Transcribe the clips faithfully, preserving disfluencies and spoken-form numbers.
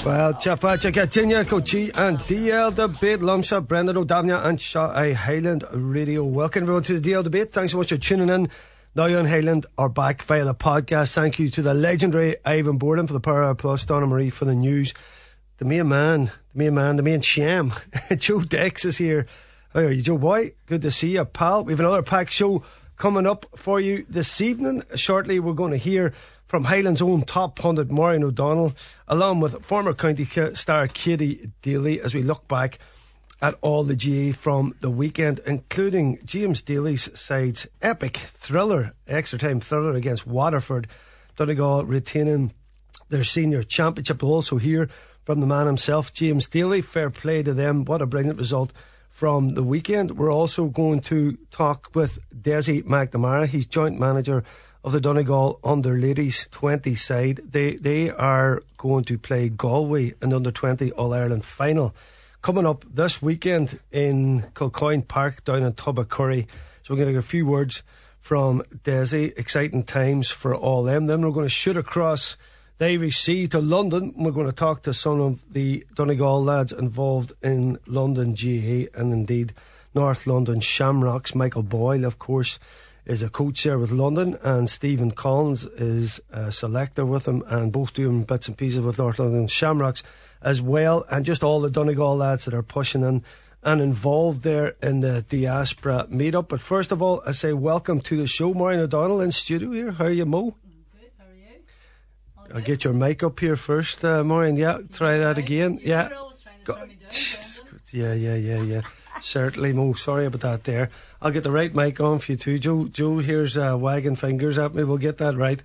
Well, Chafacha Gatinya, Cochi and D L Debate, Lumsa, Brendan O'Damia and Shaw Highland Radio. Welcome everyone to the D L Debate. Thanks so much for tuning in. Now you and Highland are back via the podcast. Thank you to the legendary Ivan Borden for the Power Hour Plus, Donna Marie for the news. The main man, the main man, the main sham, Joe Dex is here. How are you, Joe boy? Good to see you, pal. We have another packed show coming up for you this evening. Shortly we're going to hear from Highland's own top pundit Maureen O'Donnell, along with former county star Katie Daly, as we look back at all the G A from the weekend, including James Daly's side's epic thriller, extra time thriller against Waterford. Donegal retaining their senior championship. We'll also hear from the man himself, James Daly. Fair play to them. What a brilliant result from the weekend. We're also going to talk with Desi McNamara. He's joint manager of the Donegal under ladies twenty side. They they are going to play Galway in the under twenty All Ireland final coming up this weekend in Kilcoyne Park down in Tubbacurry. So we're going to get a few words from Desi. Exciting times for all them. Then we're going to shoot across the Irish Sea to London. We're going to talk to some of the Donegal lads involved in London G A A and indeed North London Shamrocks. Michael Boyle, of course, is a coach there with London, and Stephen Collins is a selector with him, and both doing bits and pieces with North London Shamrocks as well, and just all the Donegal lads that are pushing in and involved there in the diaspora meetup. But first of all, I say welcome to the show, Maureen O'Donnell in studio here. How are you, Mo? Good, how are you? All I'll get your mic up here first, uh, Maureen. Yeah, try that right. again. You're yeah. always trying to throw me down, yeah, yeah, yeah, yeah. Certainly, Mo. Sorry about that there. I'll get the right mic on for you too. Joe, Joe here's uh, wagging fingers at me. We'll get that right.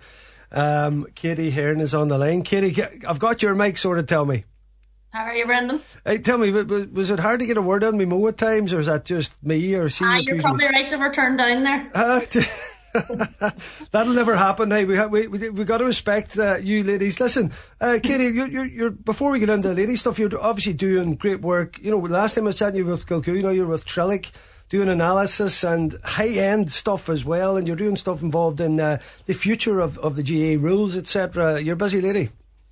Um, Katie Hearn is on the line. Katie, I've got your mic sorted, tell me. How are you, Brendan? Hey, tell me, was it hard to get a word on me, Mo, at times, or is that just me? Or Ah, you're probably me? Right to have turned down there. Uh, that'll never happen. Hey, we ha- we we we got to respect uh, you, ladies. Listen, uh, Katie, you're, you're you're before we get into the lady stuff, you're obviously doing great work. You know, last time I was chatting you with Kilcoo, you know, you're with Trillick, doing analysis and high end stuff as well, and you're doing stuff involved in uh, the future of of the G A A rules, et cetera. You're a busy lady.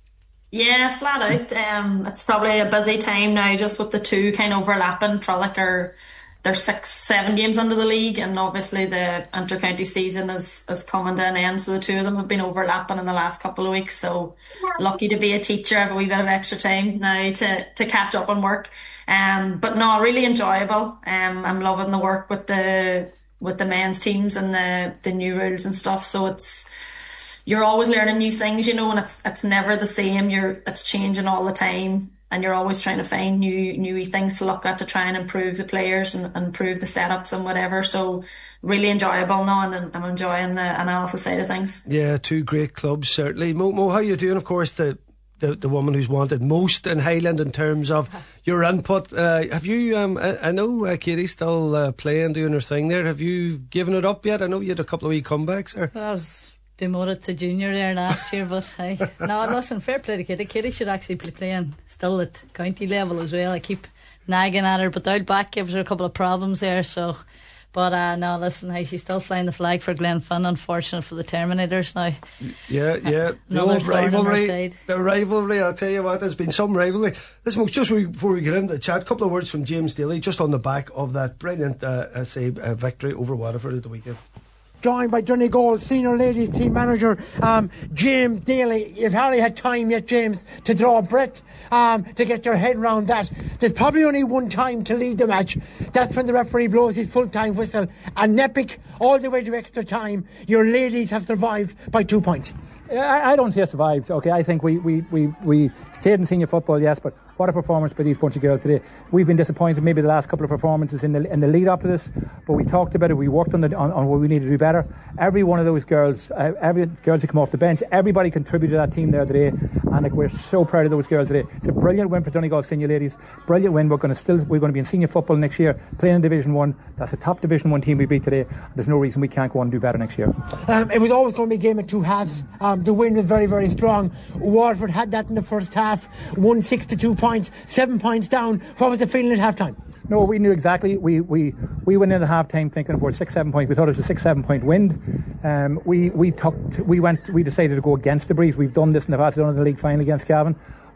Yeah, flat out. Um, it's probably a busy time now, just with the two kind of overlapping. Trillick are there's six, seven games under the league, and obviously the inter-county season is, is coming to an end, so the two of them have been overlapping in the last couple of weeks. So lucky to be a teacher, I have a wee bit of extra time now to, to catch up on work. Um, but no, really enjoyable. Um, I'm loving the work with the with the men's teams and the, the new rules and stuff. So it's you're always learning new things, you know, and it's it's never the same. You're it's changing all the time. And you're always trying to find new new things to look at to try and improve the players and, and improve the setups and whatever. So really enjoyable now, and I'm enjoying the analysis side of things. Yeah, two great clubs, certainly. Mo, Mo how are you doing? Of course, the, the, the woman who's wanted most in Highland in terms of your input. Uh, have you, um, I, I know uh, Katie's still uh, playing, doing her thing there. Have you given it up yet? I know you had a couple of wee comebacks there. Well, I was demoted to junior there last year, but hey, no, listen, fair play to Katie. Katie should actually be playing still at county level as well. I keep nagging at her, but the back gives her a couple of problems there. So, but uh, no, listen, hey, she's still flying the flag for Glenfin. Unfortunate for the Terminators now. Yeah, yeah, the old rivalry, the rivalry. I'll tell you what, there's been some rivalry. Listen, just before we get into the chat, a couple of words from James Daly, just on the back of that brilliant, uh, I say, uh, victory over Waterford at the weekend. Joined by Donegal senior ladies team manager um, James Daly. You've hardly had time yet, James, to draw a breath, um, to get your head around that. There's probably only one time to lead the match. That's when the referee blows his full-time whistle. An epic, all the way to extra time. Your ladies have survived by two points. I, I don't say survived. Okay, I think we, we, we, we stayed in senior football, yes, but what a performance by these bunch of girls today. We've been disappointed maybe the last couple of performances in the in the lead up to this, but we talked about it, we worked on the on, on what we needed to do better. Every one of those girls, uh, every girls who come off the bench, everybody contributed to that team there today, and like, we're so proud of those girls today. It's a brilliant win for Donegal senior ladies, brilliant win. We're going to still we're going to be in senior football next year, playing in Division One. That's a top Division One team we beat today. There's no reason we can't go on and do better next year. Um, it was always going to be a game of two halves. Um, the win was very very strong. Waterford had that in the first half, won six to two points, seven points down. What was the feeling at half time? No, we knew exactly. We we, we went into half time thinking for six seven points. We thought it was a six seven point win. Um, we we took we went we decided to go against the breeze. We've done this in the past. We've done it in the league final against Cavan. We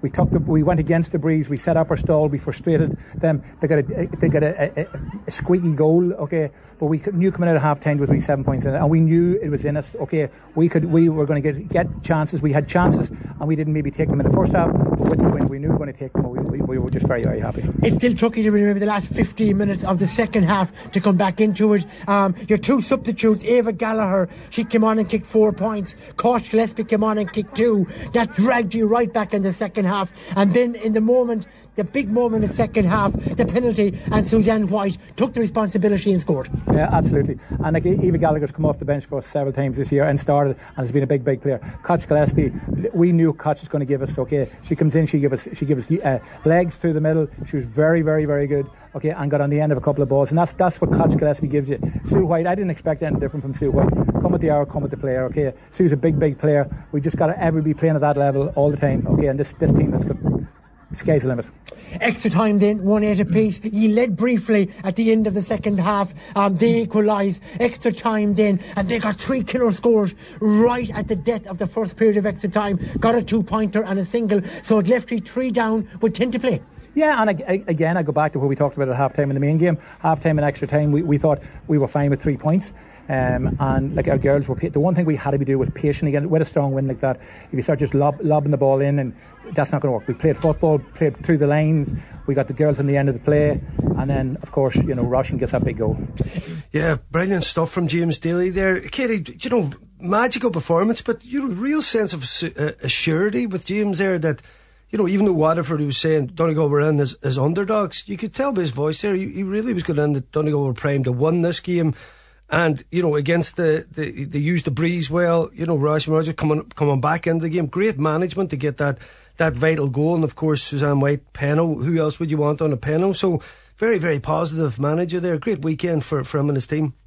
We took the, we went against the breeze. We set up our stall. We frustrated them. They got a, they got a, a, a squeaky goal. Okay, but we knew coming out of half time was only seven points in it, and we knew it was in us. Okay, we could we were going to get get chances. We had chances, and we didn't maybe take them in the first half. But with the win, we knew we were going to take them. And we, we, we were just very very happy. It still took you to maybe the last fifteen minutes of the second half to come back into it. Um, your two substitutes, Ava Gallagher, she came on and kicked four points. Kosh Gillespie came on and kicked two. That dragged you right back in the second half. And then in the moment, the big moment in the second half, the penalty, and Suzanne White took the responsibility and scored. Yeah, absolutely. And like Eva Gallagher's come off the bench for us several times this year and started, and has been a big, big player. Koch Gillespie, we knew Koch was going to give us. Okay, she comes in, she give us, she gives us uh, legs through the middle. She was very, very, very good. Okay, and got on the end of a couple of balls, and that's that's what Koch Gillespie gives you. Sue White, I didn't expect anything different from Sue White. Come with the hour, come with the player. Okay, Sue's a big, big player. We just got to ever be playing at that level all the time. Okay, and this this team has got. Sky's the limit. Extra time then, one eight apiece. You led briefly at the end of the second half. Um, they equalised. Extra time then, and they got three killer scores right at the death of the first period of extra time. Got a two-pointer and a single, so it left you three down with ten to play. Yeah, and I, I, again, I go back to what we talked about at half-time in the main game. Half-time and extra time, we, we thought we were fine with three points. Um, and like our girls were, the one thing we had to be doing was patient again. With a strong win like that, if you start just lob, lobbing the ball in, and that's not going to work. We played football, played through the lines. We got the girls on the end of the play, and then of course, you know, Roshan gets that big goal. Yeah, brilliant stuff from James Daly there, Katie. You know, magical performance, but you know, real sense of uh, assurity with James there that. You know, even though Waterford, he was saying Donegal were in as, as underdogs, you could tell by his voice there, he, he really was going in that Donegal were primed to win this game. And, you know, against the, the they used the breeze well, you know, Roshan Rogers coming coming back into the game. Great management to get that, that vital goal. And, of course, Suzanne White, penal. Who else would you want on a penal? So, very, very positive manager there. Great weekend for, for him and his team.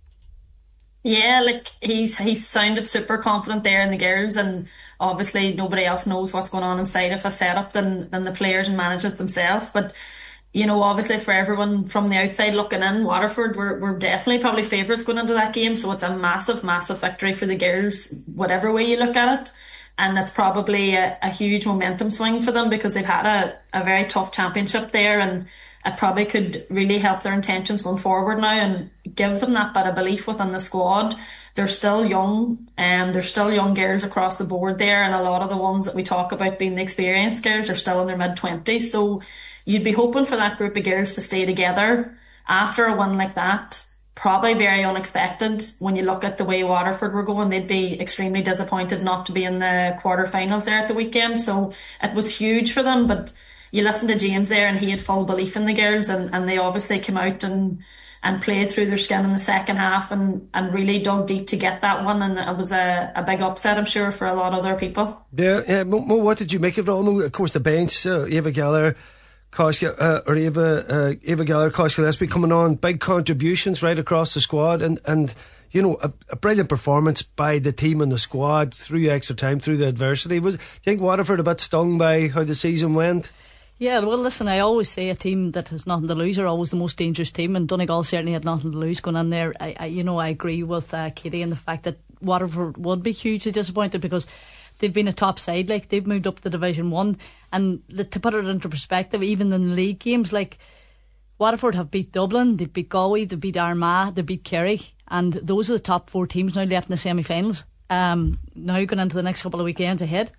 Yeah, like he's he's sounded super confident there in the girls, and obviously nobody else knows what's going on inside of a setup than than the players and management themselves. But you know, obviously for everyone from the outside looking in, Waterford were were definitely probably favourites going into that game. So it's a massive, massive victory for the girls, whatever way you look at it. And it's probably a, a huge momentum swing for them because they've had a, a very tough championship there, and it probably could really help their intentions going forward now and give them that bit of belief within the squad. They're still young, and um, there's still young girls across the board there, and a lot of the ones that we talk about being the experienced girls are still in their mid-twenties. So you'd be hoping for that group of girls to stay together after a win like that. Probably very unexpected when you look at the way Waterford were going. They'd be extremely disappointed not to be in the quarterfinals there at the weekend. So it was huge for them, but you listen to James there and he had full belief in the girls, and, and they obviously came out and and played through their skin in the second half and, and really dug deep to get that one, and it was a, a big upset, I'm sure, for a lot of other people. Yeah, yeah. Mo, Mo, what did you make of it all? Of course, the bench, uh, Eva Gallagher, Kosh, uh, or Eva, uh, Eva Gallagher, Kosh Gillespie coming on, big contributions right across the squad, and, and you know, a, a brilliant performance by the team and the squad through extra time, through the adversity. Was, do you think Waterford a bit stung by how the season went? Yeah, well, listen, I always say a team that has nothing to lose are always the most dangerous team, and Donegal certainly had nothing to lose going in there. I, I you know, I agree with uh, Katie in the fact that Waterford would be hugely disappointed because they've been a top side, like they've moved up to Division One, and to put it into perspective, even in the league games, like Waterford have beat Dublin, they've beat Galway, they beat Armagh, they beat Kerry, and those are the top four teams now left in the semi-finals. Um, now going into the next couple of weekends ahead.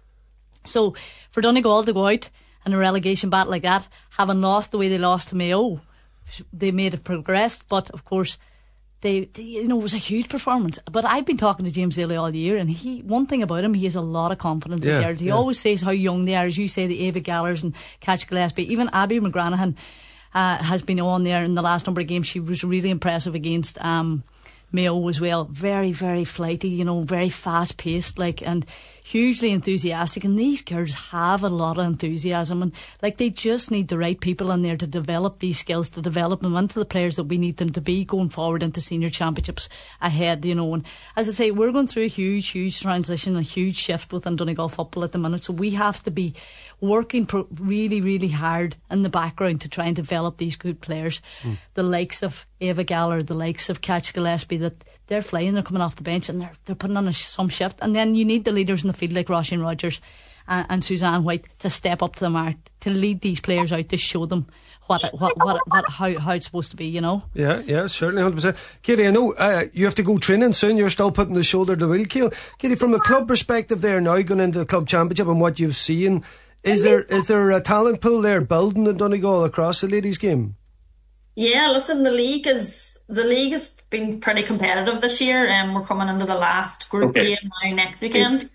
So for Donegal to go out in a relegation battle like that, having lost the way they lost to Mayo, they made it progressed, but of course they, they you know, it was a huge performance. But I've been talking to James Daly all year, and he, one thing about him, he has a lot of confidence yeah, in girls. He yeah. always says how young they are, as you say, the Ava Gallaghers and Koch Gillespie, even Abby McGranahan uh, has been on there in the last number of games. She was really impressive against um, Mayo as well. Very, very flighty, you know, very fast paced, like, and hugely enthusiastic. And these girls have a lot of enthusiasm, and like they just need the right people in there to develop these skills, to develop them into the players that we need them to be going forward into senior championships ahead, you know. And as I say, we're going through a huge, huge transition, a huge shift within Donegal football at the minute, so we have to be working pro- really, really hard in the background to try and develop these good players. Mm. The likes of Eva Gallagher, the likes of Koch Gillespie, that they're flying, they're coming off the bench and they're they're putting on a, some shift. And then you need the leaders in the field like Roshan Rogers and, and Suzanne White to step up to the mark, to lead these players out, to show them what what what, what how, how it's supposed to be, you know. Yeah, yeah, certainly, one hundred percent. Katie, I know uh, you have to go training soon. You're still putting the shoulder to the wheel, Katie. Katie, from a club perspective there now, going into the club championship and what you've seen, is there is there a talent pool there building in Donegal across the ladies' game? Yeah, listen, the league is the league has been pretty competitive this year, and um, we're coming into the last group okay. game now next weekend.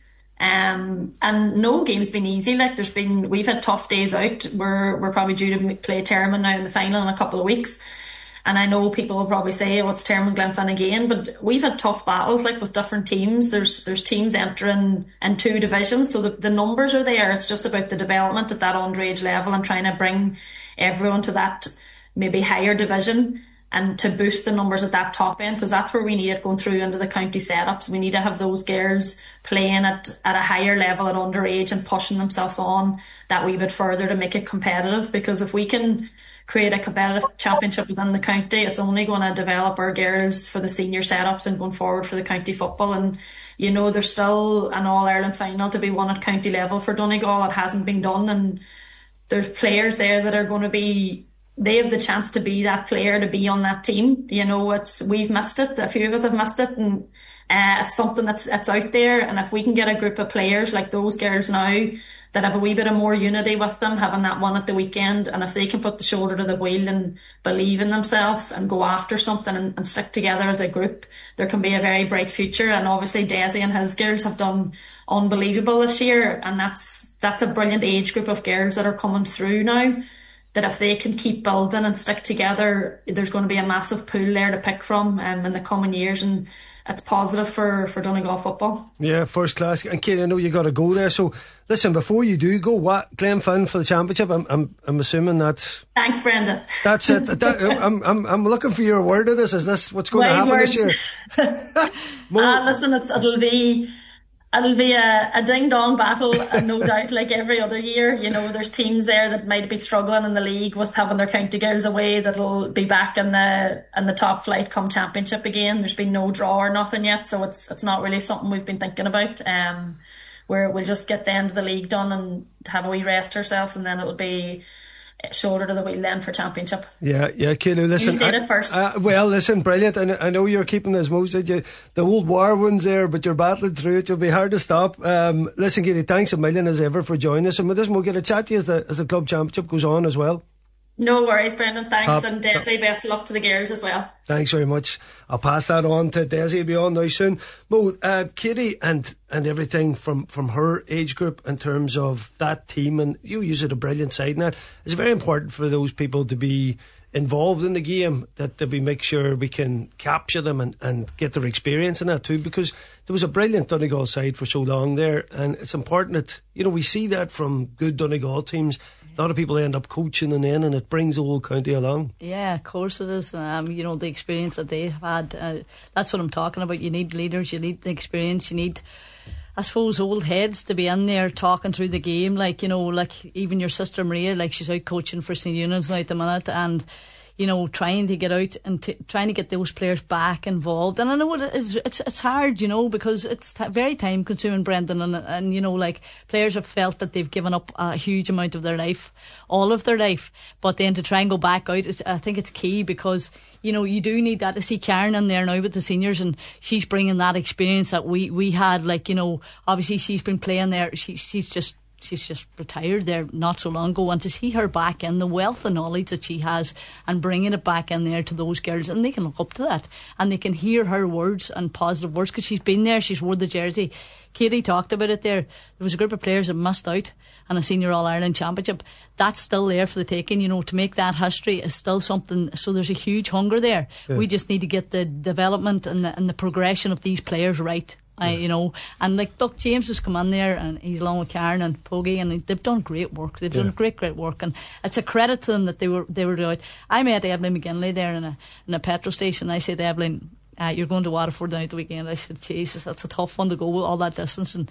Um, and no game's been easy. Like there's been, we've had tough days out. We're we're probably due to play Termon now in the final in a couple of weeks. And I know people will probably say, "Oh, it's Termon Glenfin again," but we've had tough battles like with different teams. There's there's teams entering in two divisions, so the the numbers are there. It's just about the development at that underage level and trying to bring everyone to that maybe higher division, and to boost the numbers at that top end, because that's where we need it going through into the county setups. We need to have those girls playing at, at a higher level at underage and pushing themselves on that wee bit further to make it competitive, because if we can create a competitive championship within the county, it's only going to develop our girls for the senior setups and going forward for the county football. And you know, there's still an All-Ireland final to be won at county level for Donegal. It hasn't been done, and there's players there that are going to be, they have the chance to be that player, to be on that team. You know, it's, we've missed it. A few of us have missed it, and uh, it's something that's that's out there. And if we can get a group of players like those girls now that have a wee bit of more unity with them, having that one at the weekend, and if they can put the shoulder to the wheel and believe in themselves and go after something and, and stick together as a group, there can be a very bright future. And obviously Desi and his girls have done unbelievable this year, and that's that's a brilliant age group of girls that are coming through now, that if they can keep building and stick together, there's going to be a massive pool there to pick from um, in the coming years, and it's positive for, for Donegal football. Yeah, first class. And Kate, I know you got to go there, so listen, before you do go, what Glenfin for the championship? I'm I'm, I'm assuming that's... Thanks, Brenda. That's it. That, I'm I'm I'm looking for your word of this. Is this what's going Wide to happen words. This year? More... uh, listen, it's, it'll be... It'll be a, a ding-dong battle, and no doubt, like every other year. You know, there's teams there that might be struggling in the league with having their county girls away that'll be back in the in the top flight come championship again. There's been no draw or nothing yet, so it's it's not really something we've been thinking about. Um, where we'll just get the end of the league done and have a wee rest ourselves, and then it'll be shoulder to the wheel then for championship. Yeah, yeah, Kayleigh, listen. You said I, it first. Uh, well, listen, brilliant. I, I know you're keeping as Mo said, you, the old war one's there, but you're battling through it. You'll be hard to stop. Um, listen, Kayleigh, thanks a million as ever for joining us, and with this, we'll get a chat to you as the, as the club championship goes on as well. No worries, Brendan. Thanks, Top, and Desi, best of luck to the girls as well. Thanks very much. I'll pass that on to Desi. Will be on now soon. Mo, uh, Katie and and everything from, from her age group in terms of that team, and you use it a brilliant side in that. It's very important for those people to be involved in the game, that, that we make sure we can capture them and, and get their experience in that too, because there was a brilliant Donegal side for so long there, and it's important that, you know, we see that from good Donegal teams. A lot of people end up coaching and then, and it brings the whole county along. Yeah, of course it is. Um, you know, the experience that they've had, uh, that's what I'm talking about. You need leaders, you need the experience, you need, I suppose, old heads to be in there talking through the game. Like, you know, like even your sister Maria, like she's out coaching for Saint Eunan's now at the minute, and you know, trying to get out and t- trying to get those players back involved. And I know it is, it's it's hard, you know, because it's t- very time consuming, Brendan, and, and you know, like players have felt that they've given up a huge amount of their life, all of their life, but then to try and go back out, it's, I think it's key, because you know, you do need that. To see Karen in there now with the seniors, and she's bringing that experience that we, we had, like, you know, obviously she's been playing there, she, she's just She's just retired there not so long ago, and to see her back in, the wealth of knowledge that she has and bringing it back in there to those girls, and they can look up to that and they can hear her words and positive words, because she's been there, she's wore the jersey. Katie talked about it there. There was a group of players that missed out on a senior All-Ireland championship. That's still there for the taking, you know, to make that history is still something. So there's a huge hunger there. Yeah. We just need to get the development and the, and the progression of these players right. I, you know, and like, look, James has come in there and he's along with Karen and Pogie, and they've done great work. They've yeah. done great, great work, and it's a credit to them that they were they were out. I met Evelyn McGinley there in a in a petrol station. I said to Evelyn, uh, "You're going to Waterford now at the weekend." I said, "Jesus, that's a tough one to go with all that distance." And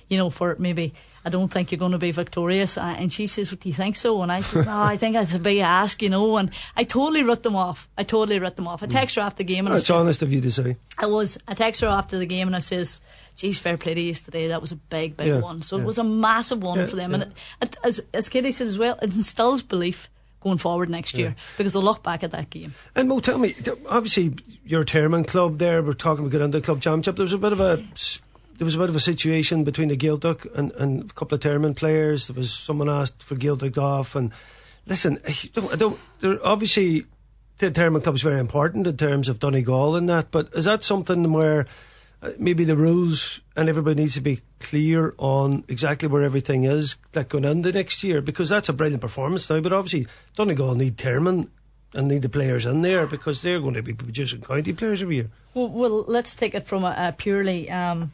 you know, for maybe, I don't think you're going to be victorious. Uh, and she says, do you think so? And I says, no, I think that's a big ask, you know. And I totally wrote them off. I totally wrote them off. I text her after the game. And That's I said, honest of you to say. I was. I text her after the game and I says, geez, fair play to you today. That was a big, big yeah, one. So yeah. it was a massive one yeah, for them. Yeah. And it, it, as, as Katie said as well, it instills belief going forward next year, yeah. because they'll look back at that game. And Mo, tell me, obviously your Termon club there, we're talking about getting into the club championship. There was a bit of a there was a bit of a situation between the Gaeltacht and, and a couple of Termon players. There was someone asked for Gaeltacht off, and listen, I don't, I don't there obviously the Termon club is very important in terms of Donegal and that, but is that something where uh, maybe the rules and everybody needs to be clear on exactly where everything is like going into next year, because that's a brilliant performance now, but obviously Donegal need Termon and need the players in there because they're going to be producing county players every year. Well, well let's take it from a, a purely um,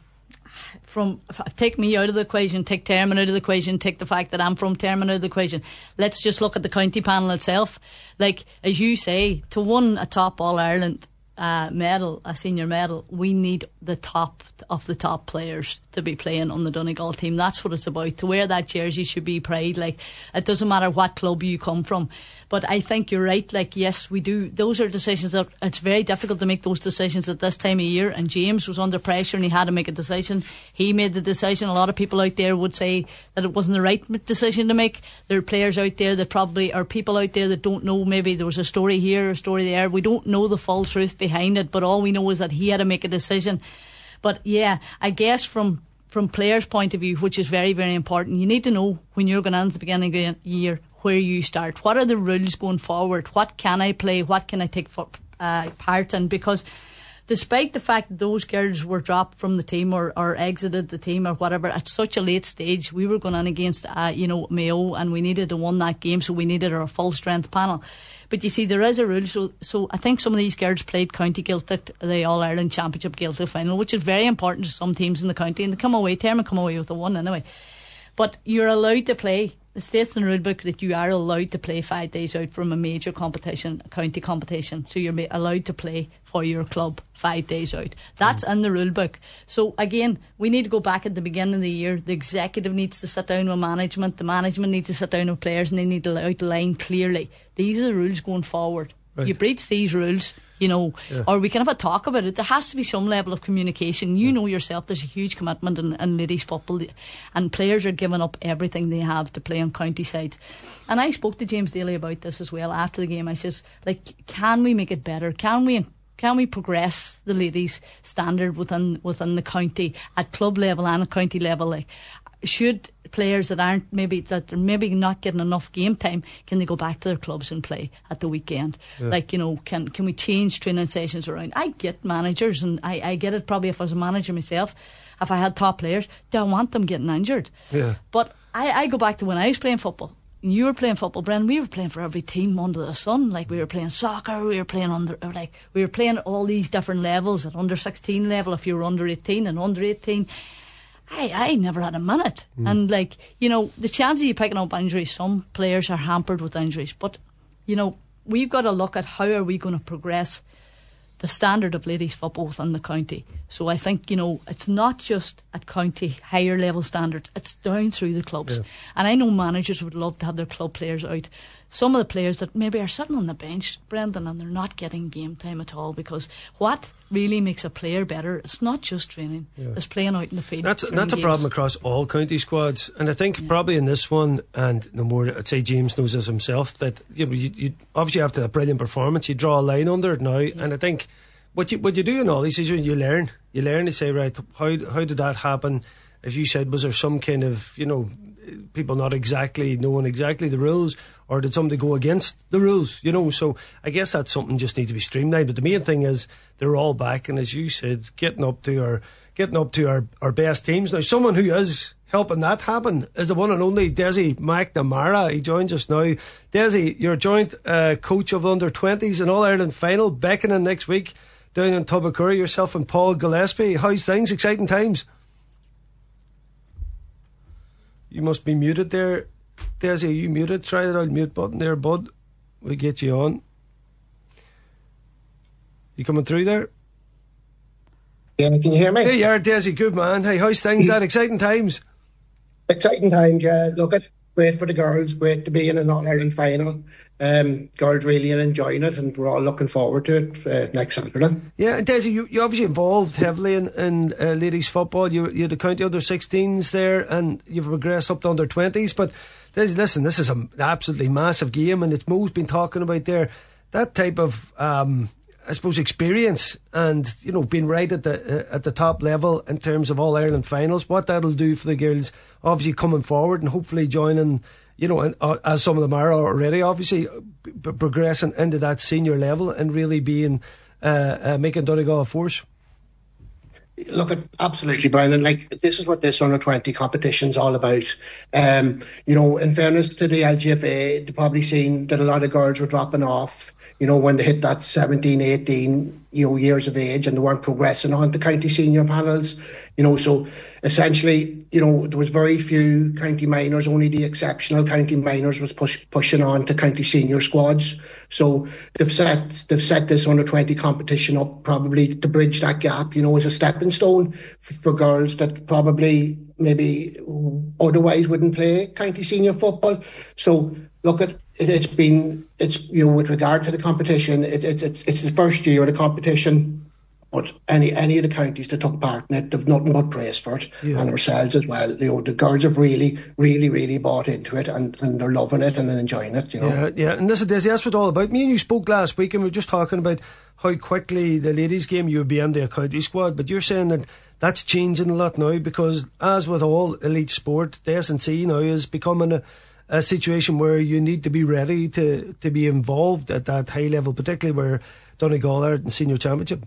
from take me out of the equation, take Termon out of the equation, take the fact that I'm from Termon out of the equation. Let's just look at the county panel itself. Like, as you say, to win a top All-Ireland uh, medal, a senior medal, we need the top of the top players to be playing on the Donegal team. That's what it's about. To wear that jersey should be pride. Like, it doesn't matter what club you come from. But I think you're right. Like, yes, we do. Those are decisions that it's very difficult to make those decisions at this time of year. And James was under pressure and he had to make a decision. He made the decision. A lot of people out there would say that it wasn't the right decision to make. There are players out there that probably are people out there that don't know. Maybe there was a story here, a story there. We don't know the full truth behind it. But all we know is that he had to make a decision. But yeah, I guess from from players' point of view, which is very, very important, you need to know when you're going on at the beginning of the year where you start. What are the rules going forward? What can I play? What can I take for, uh, part in? Because despite the fact that those girls were dropped from the team or, or exited the team or whatever at such a late stage, we were going on against uh, you know Mayo, and we needed to win that game, so we needed our full strength panel. But you see, there is a rule, so, so I think some of these girls played County Gaeltacht, the All-Ireland Championship Gaeltacht final, which is very important to some teams in the county, and they come away, Termon come away with a one anyway. But you're allowed to play. It states in the rule book that you are allowed to play five days out from a major competition, a county competition. So you're allowed to play for your club five days out. That's mm. in the rule book. So again, we need to go back at the beginning of the year. The executive needs to sit down with management. The management needs to sit down with players, and they need to outline clearly, these are the rules going forward. Right. You breach these rules, you know, yeah. or we can have a talk about it. There has to be some level of communication. You yeah. know yourself, there's a huge commitment in, in ladies football, and players are giving up everything they have to play on county sides. And I spoke to James Daly about this as well after the game. I says, like, can we make it better? Can we can we progress the ladies' standard within within the county at club level and at county level? Like, should players that aren't maybe that are maybe not getting enough game time, can they go back to their clubs and play at the weekend? Yeah. Like, you know, can can we change training sessions around? I get managers, and I, I get it probably if I was a manager myself, if I had top players, do I want them getting injured? Yeah. But I, I go back to when I was playing football. You were playing football, Brendan. We were playing for every team under the sun. Like, we were playing soccer, we were playing under, like we were playing at all these different levels, at under sixteen level if you were under eighteen, and under eighteen. I, I never had a minute. Mm. And, like, you know, the chances of you picking up injuries, some players are hampered with injuries. But, you know, we've got to look at how are we going to progress the standard of ladies football within the county. So I think, you know, it's not just at county higher level standards, it's down through the clubs. Yeah. And I know managers would love to have their club players out. Some of the players that maybe are sitting on the bench, Brendan, and they're not getting game time at all, because what really makes a player better, it's not just training, yeah. it's playing out in the field. That's, that's a games. problem across all county squads, and I think yeah. probably in this one, and no more, I'd say James knows this himself, that you know, you, you obviously after a brilliant performance you draw a line under it now, yeah. and I think what you what you do in all these is you learn you learn to say, right, how how did that happen? As you said, was there some kind of, you know, people not exactly knowing exactly the rules, or did somebody go against the rules, you know? So I guess that's something just needs to be streamlined. But the main thing is they're all back, and as you said, getting up to our getting up to our, our best teams. Now, someone who is helping that happen is the one and only Desi McNamara. He joins us now. Desi, you're joint uh, coach of under twenties in All Ireland final, beckoning next week down in Tubacurry. Yourself and Paul Gillespie. How's things? Exciting times. You must be muted there. Desi, are you muted? Try that old mute button there, bud. We'll get you on. You coming through there? Yeah, can you hear me? Hey, you are, Desi. Good man. Hey, how's things? That exciting times? Exciting times, yeah. Look, it's great for the girls, great to be in an All-Ireland final. Um, girls really are enjoying it, and we're all looking forward to it uh, next Saturday. Yeah, and Desi, you, you obviously involved heavily in, in uh, ladies football. You, you're the county under sixteens there, and you've progressed up to under twenties. But Desi, listen, this is an absolutely massive game, and it's Mo's been talking about there. That type of, um, I suppose, experience, and you know, being right at the uh, at the top level in terms of All Ireland finals, what that'll do for the girls, obviously coming forward and hopefully joining. You know, and, uh, as some of them are already, obviously p- progressing into that senior level and really being uh, uh, making Donegal a force. Look, at absolutely, Brendan. Like, this is what this under twenty competition's all about. Um, you know, in fairness to the L G F A, they've probably seen that a lot of girls were dropping off. You know, when they hit that seventeen, eighteen, you know, years of age, and they weren't progressing on to county senior panels. You know, so essentially, you know, there was very few county minors. Only the exceptional county minors was push, pushing on to county senior squads. So they've set they've set this under twenty competition up probably to bridge that gap. You know, as a stepping stone for, for girls that probably maybe otherwise wouldn't play county senior football. So look, at it, it's been it's you know, with regard to the competition, it, it, it's it's the first year of the competition. But any any of the counties that took part in it, they've nothing but praise for it, yeah. And ourselves as well. You know, the girls have really, really, really bought into it, and, and they're loving it and enjoying it. You know, yeah, yeah. And listen, Desi, that's what it's all about. Me and you spoke last week, and we were just talking about how quickly the ladies' game you would be into a county squad. But you're saying that that's changing a lot now, because as with all elite sport, the S N C now is becoming a, a situation where you need to be ready to to be involved at that high level, particularly where Donegal are in senior championship.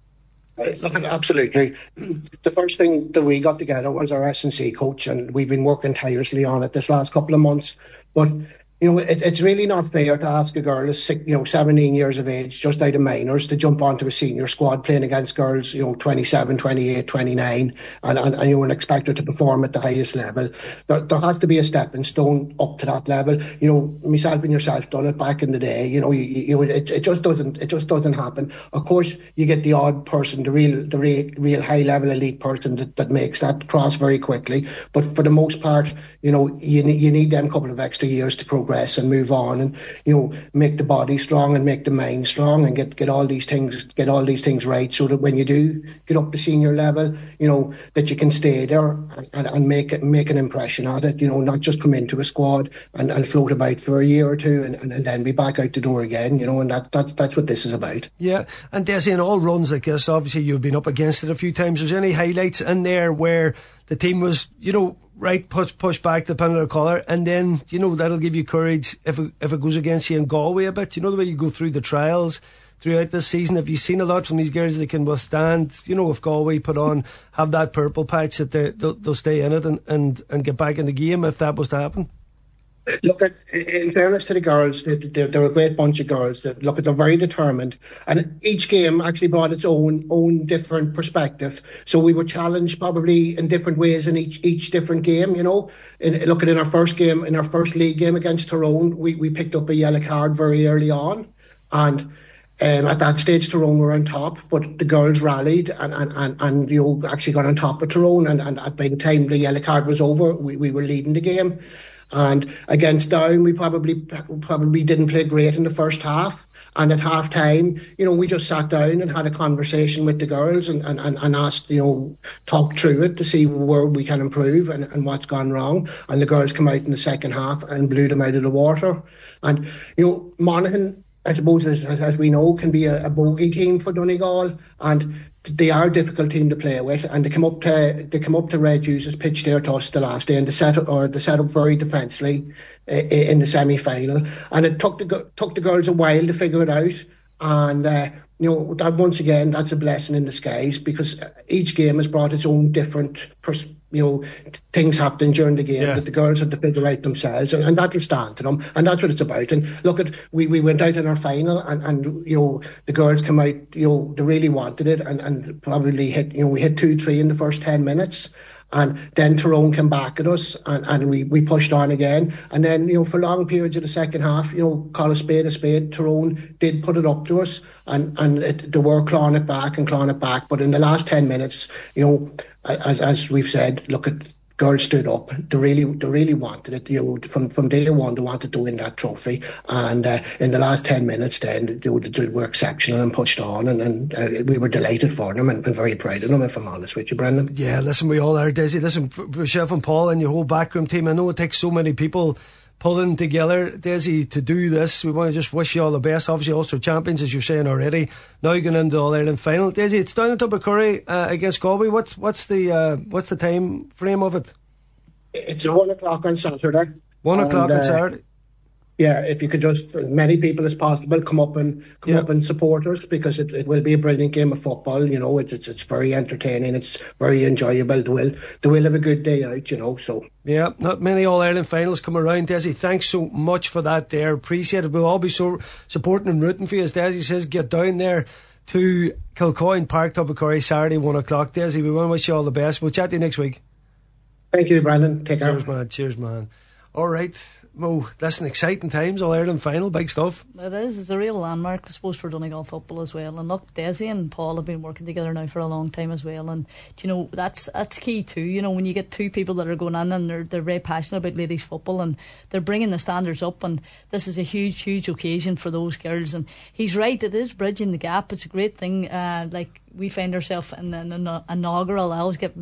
Look, absolutely. The first thing that we got together was our S N C coach, and we've been working tirelessly on it this last couple of months. But you know, it, it's really not fair to ask a girl who's you know seventeen years of age, just out of minors, to jump onto a senior squad playing against girls, you know, twenty-seven, twenty-eight, twenty-nine, and, and, and you know, and expect her to perform at the highest level. There, there has to be a stepping stone up to that level. You know, myself and yourself done it back in the day. You know, you, you know, it, it just doesn't, it just doesn't happen. Of course, you get the odd person, the real, the real, real high level elite person that, that makes that cross very quickly. But for the most part, you know, you need, you need them couple of extra years to progress and move on, and you know, make the body strong and make the mind strong, and get, get all these things get all these things right, so that when you do get up to senior level, you know, that you can stay there and, and make it make an impression at it. You know, not just come into a squad and, and float about for a year or two and, and, and then be back out the door again. You know, and that, that that's what this is about. Yeah, and Desi, in all runs like this, obviously you've been up against it a few times. Is there any highlights in there where the team was, you know, right, push, push back the penalty collar, and then, you know, that'll give you courage if it, if it goes against you in Galway a bit? You know, the way you go through the trials throughout this season, have you seen a lot from these girls that can withstand, you know, if Galway put on, have that purple patch, that they, they'll, they'll stay in it and, and, and get back in the game if that was to happen? Look, at, in fairness to the girls, they, they, they're a great bunch of girls. That look, at they're very determined, and each game actually brought its own own different perspective. So we were challenged probably in different ways in each each different game. You know, in, look, at in our first game, in our first league game against Tyrone, we, we picked up a yellow card very early on, and Um, at that stage, Tyrone were on top, but the girls rallied and, and, and, and you know, actually got on top of Tyrone. And, and by the time the yellow card was over, we, we were leading the game. And against Down, we probably probably didn't play great in the first half. And at half time, you know, we just sat down and had a conversation with the girls and, and, and asked, you know, talked through it to see where we can improve and, and what's gone wrong. And the girls come out in the second half and blew them out of the water. And, you know, Monaghan, I suppose, as, as we know, can be a, a bogey team for Donegal, and they are a difficult team to play with. And they come up to they come up to Red Hughes' pitch there to us the last day, and they set up, or they set up very defensively uh, in the semi-final. And it took the took the girls a while to figure it out. And uh, you know, that once again, that's a blessing in disguise, because each game has brought its own different pers- you know, things happening during the game, yeah, that the girls had to figure out themselves, and, and that'll stand to them, and that's what it's about. And look, at we, we went out in our final, and, and you know, the girls come out, you know, they really wanted it, and, and probably hit, you know, we hit two three in the first ten minutes. And then Tyrone came back at us, and, and we, we pushed on again. And then, you know, for long periods of the second half, you know, call a spade a spade, Tyrone did put it up to us, and, and it, they were clawing it back and clawing it back. But in the last ten minutes, you know, as as we've said, look, at girls stood up. They really, they really wanted it. You know, from from day one, they wanted to win that trophy. And uh, in the last ten minutes, then they, they were exceptional and pushed on, and, and uh, we were delighted for them and, and very proud of them. If I'm honest with you, Brendan. Yeah, listen, we all are, Desi. Listen, for yourself and Paul and your whole backroom team, I know it takes so many people pulling together, Desi, to do this. We want to just wish you all the best. Obviously, Ulster champions, as you're saying already. Now you're going into the All Ireland final. Desi, it's down in Tubbercurry uh, against Galway. What's what's the uh, what's the time frame of it? It's at one o'clock on Saturday. One o'clock and, on uh, Saturday. Yeah, if you could just, as many people as possible, come up and come yeah. up and support us, because it, it will be a brilliant game of football. You know, it, it's it's very entertaining. It's very enjoyable. They will they will have a good day out. You know, so yeah, not many All Ireland finals come around. Desi, thanks so much for that. There, appreciate it. We'll all be so supporting and rooting for you. As Desi says, get down there to Kilcoyne Park, Tubbercurry, Saturday one o'clock. Desi, we want to wish you all the best. We'll chat to you next week. Thank you, Brandon. Take care. Cheers, man. Cheers, man. All right. Mo, listen, exciting times, All Ireland final, big stuff. It is, it's a real landmark, I suppose, for Donegal football as well. And look, Desi and Paul have been working together now for a long time as well. And you know, that's that's key too. You know, when you get two people that are going in and they're they're very passionate about ladies football and they're bringing the standards up, and this is a huge, huge occasion for those girls. And he's right, it is bridging the gap. It's a great thing. Uh, like we find ourselves in an inaugural. I always get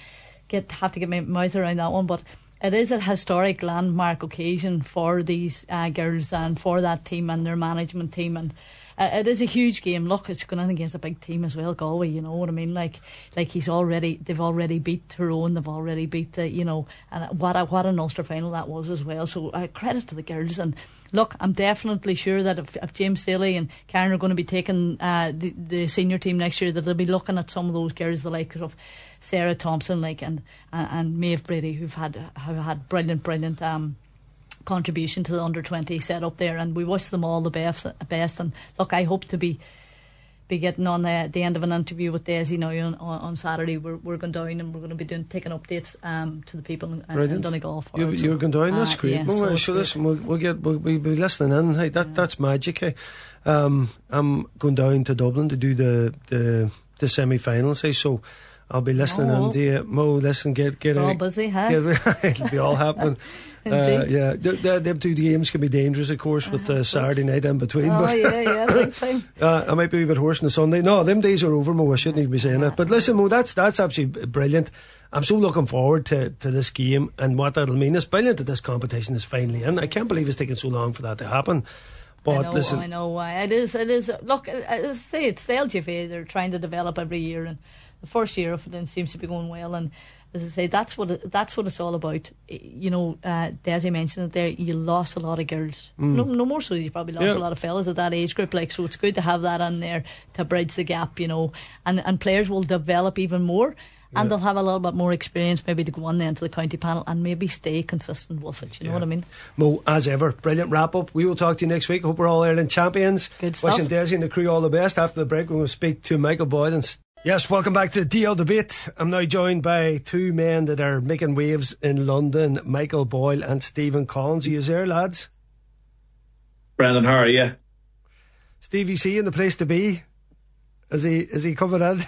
get have to get my mouth around that one, but it is a historic landmark occasion for these uh, girls and for that team and their management team, and uh, it is a huge game. Look, it's going in against a big team as well, Galway. You know what I mean? Like, like he's already, they've already beat Tyrone, they've already beat the, you know, and what a what an Ulster final that was as well. So uh, credit to the girls. And look, I'm definitely sure that if, if James Daly and Karen are going to be taking uh, the the senior team next year, that they'll be looking at some of those girls, the likes of Sarah Thompson, like and and, and Maeve Brady, who've had have had brilliant, brilliant um, contribution to the under twenty set up there, and we wish them all the best. Best, and look, I hope to be be getting on the, the end of an interview with Daisy now on, on Saturday. We're we're going down and we're going to be doing taking updates um, to the people in, in Donegal. For you, you're going down. That's uh, great. Yeah, well, so so listen, we'll, we'll get we'll, we'll be listening in. Hey, that yeah. that's magic. Hey. Um, I'm going down to Dublin to do the the, the semi-finals. Hey, so I'll be listening oh. in to you. Mo, listen, get get We're a, all busy, huh? Get, it'll be all happening. uh, yeah, them two games can be dangerous, of course, with the uh, Saturday night in between. Oh, but yeah, yeah, big time. uh, I might be a wee bit hoarse on the Sunday. No, them days are over, Mo. I shouldn't even be saying that. But listen, Mo, that's that's absolutely brilliant. I'm so looking forward to, to this game and what that'll mean. It's brilliant that this competition is finally in. I can't believe it's taken so long for that to happen. But I know, listen, I know why. It is, it is. Look, as I say, it's the L G F A. They're trying to develop every year, and the first year of it seems to be going well. And as I say, that's what it, that's what it's all about. You know, uh, Desi mentioned it there. You lost a lot of girls. Mm. No, no more so. You probably lost yeah. a lot of fellas at that age group. Like, so it's good to have that in there to bridge the gap. You know, and and players will develop even more. And yeah. they'll have a little bit more experience maybe to go on then to the county panel and maybe stay consistent with it. You know yeah. what I mean? Mo, as ever, brilliant wrap up. We will talk to you next week. Hope we're all Ireland champions. Good stuff. Wishing Desi and the crew all the best. After the break, we're going to speak to Michael Boyle. And yes, welcome back to the D L Debate. I'm now joined by two men that are making waves in London, Michael Boyle and Stephen Collins. Are you there, lads? Brendan, how are you? Stevie C in the place to be. Is he, is he coming in?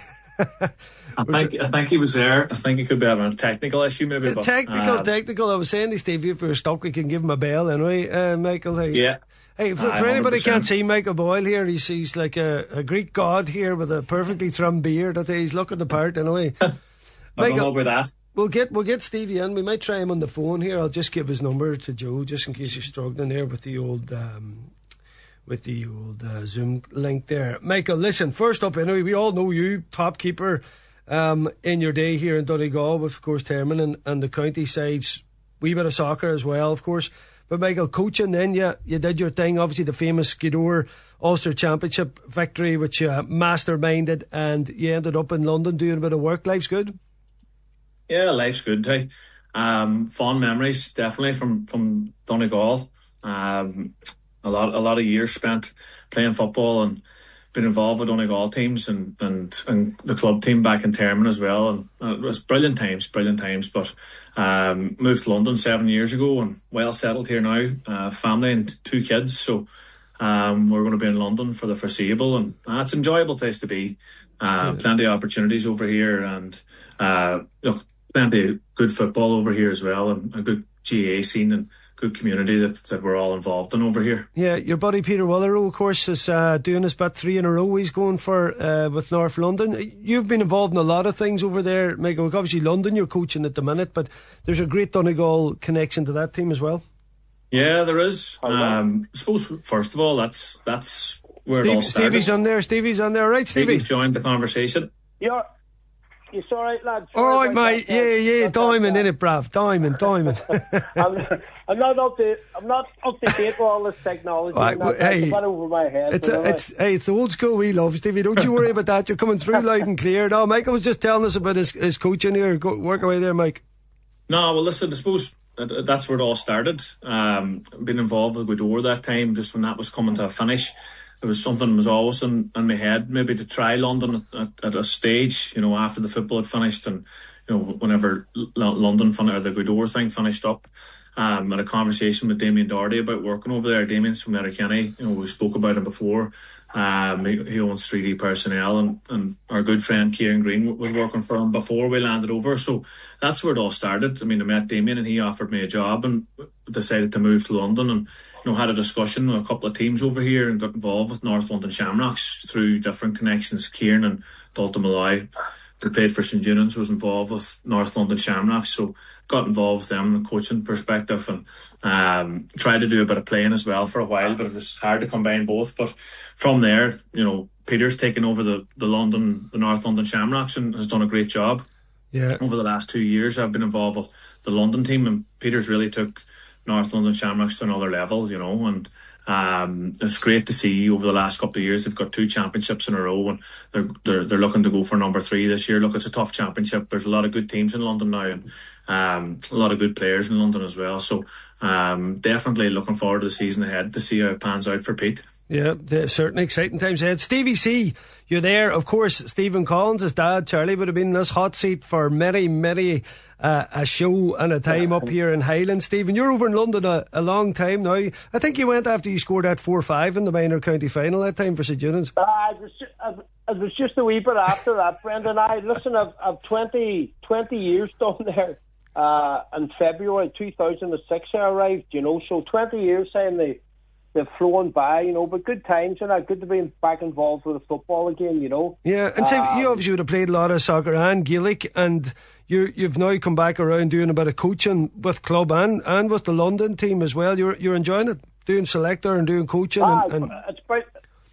I think, I think he was there. I think he could be having a technical issue maybe. But, technical, uh, technical. I was saying to Steve, if we're stuck, we can give him a bell anyway, uh, Michael. Hey. Yeah. Hey, for, for anybody who can't see Michael Boyle here, he's, he's like a, a Greek god here with a perfectly trimmed beard. I think he's looking the part anyway. I Michael, don't know about that. We'll get, we'll get Stevie in. We might try him on the phone here. I'll just give his number to Joe just in case you're struggling there with the old... Um, with the old uh, Zoom link there. Michael, listen, first up anyway, we all know you, top keeper um, in your day here in Donegal with, of course, Termon and, and the county sides, wee bit of soccer as well, of course. But Michael, coaching then, you, you did your thing, obviously the famous Skidore Ulster Championship victory, which you masterminded, and you ended up in London doing a bit of work. Life's good? Yeah, life's good. Hey. Um, fond memories, definitely, from, from Donegal. Um... A lot, a lot of years spent playing football and been involved with Donegal teams and, and, and the club team back in Termon as well. And it was brilliant times, brilliant times. But um, moved to London seven years ago and well settled here now, uh, family and two kids. So um, we're going to be in London for the foreseeable, and uh, it's an enjoyable place to be. Uh, yeah. Plenty of opportunities over here, and uh, look, plenty of good football over here as well, and a good G A A scene and good community that, that we're all involved in over here. Yeah, your buddy Peter Willerow, of course, is uh, doing his bet three in a row. He's going for uh, with North London. You've been involved in a lot of things over there, Michael. Obviously, London, you're coaching at the minute, but there's a great Donegal connection to that team as well. Yeah, there is. Um, I suppose first of all, that's that's where Steve, it all started. Stevie's on there. Stevie's on there, right, Stevie? Stevie's joined the conversation. Yeah. You all right, lads? All right, mate. That, yeah, yeah. That's diamond, innit, bruv? Diamond, diamond. I'm, I'm not up to. I'm not up to date with all this technology. Right, well, hey, it's over my head. It's, a, it's hey, it's the old school we love, Stevie. Don't you worry about that. You're coming through loud and clear. No, Michael was just telling us about his, his coaching here. Go, work away there, Mike. No, well, listen. I suppose that's where it all started. Um, been involved with Gweedore that time, just when that was coming to a finish. It was something that was always in, in my head, maybe to try London at, at, at a stage, you know, after the football had finished, and you know, whenever L- London fin- or the Gweedore thing finished up. Um, had a conversation with Damien Doherty about working over there. Damien's from Letterkenny, you know, we spoke about him before. Um, he, he owns three D Personnel, and, and our good friend Kieran Green was working for him before we landed over. So that's where it all started. I mean, I met Damien and he offered me a job and decided to move to London, and you know, had a discussion with a couple of teams over here and got involved with North London Shamrocks through different connections. Kieran and Dalton Malloy, who played for St Eunan's, was involved with North London Shamrocks, so got involved with them in a coaching perspective, and um, tried to do a bit of playing as well for a while, but it was hard to combine both. But from there, you know, Peter's taken over the, the London, the North London Shamrocks, and has done a great job. Yeah. Over the last two years, I've been involved with the London team, and Peter's really took North London Shamrocks to another level, you know, and Um, it's great to see over the last couple of years they've got two championships in a row, and they're they're they're looking to go for number three this year. Look, it's a tough championship. There's a lot of good teams in London now, and um, a lot of good players in London as well. So um, definitely looking forward to the season ahead to see how it pans out for Pete. Yeah, certainly exciting times ahead. Stevie C, you're there. Of course, Stephen Collins, his dad, Charlie, would have been in this hot seat for many, many uh, a show and a time up here in Highland. Stephen, you're over in London a, a long time now. I think you went after you scored that four five in the minor county final that time for St Eunan's. Uh, it, was just, it was just a wee bit after that, Brendan. I Listen, I've, I've twenty, twenty years down there. Uh, in February two thousand six I arrived, you know, so twenty years saying they they've flown by, you know, but good times, and good to be back involved with the football again, you know. Yeah, and so um, you obviously would have played a lot of soccer and Gaelic, and you you've now come back around doing a bit of coaching with club and, and with the London team as well. You're you're enjoying it, doing selector and doing coaching. Ah, and, and it's brilliant.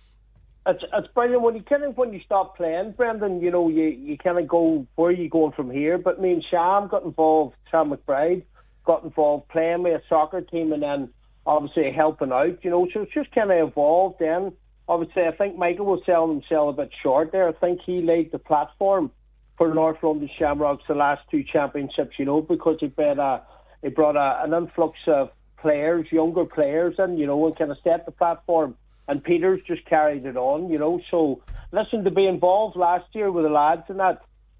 It's, it's brilliant when you kind of when you stop playing, Brendan. You know, you, you kind of go, where are you going from here? But me and Sham got involved. Sham McBride got involved playing with a soccer team, and then obviously helping out. You know, so it's just kind of evolved. Then obviously, I think Michael was selling himself a bit short there. I think he laid the platform for North London Shamrocks the last two championships. You know, because he brought a he brought a, an influx of players, younger players, in. You know, and kind of set the platform. And Peter's just carried it on, you know. So, listen, to be involved last year with the lads in that,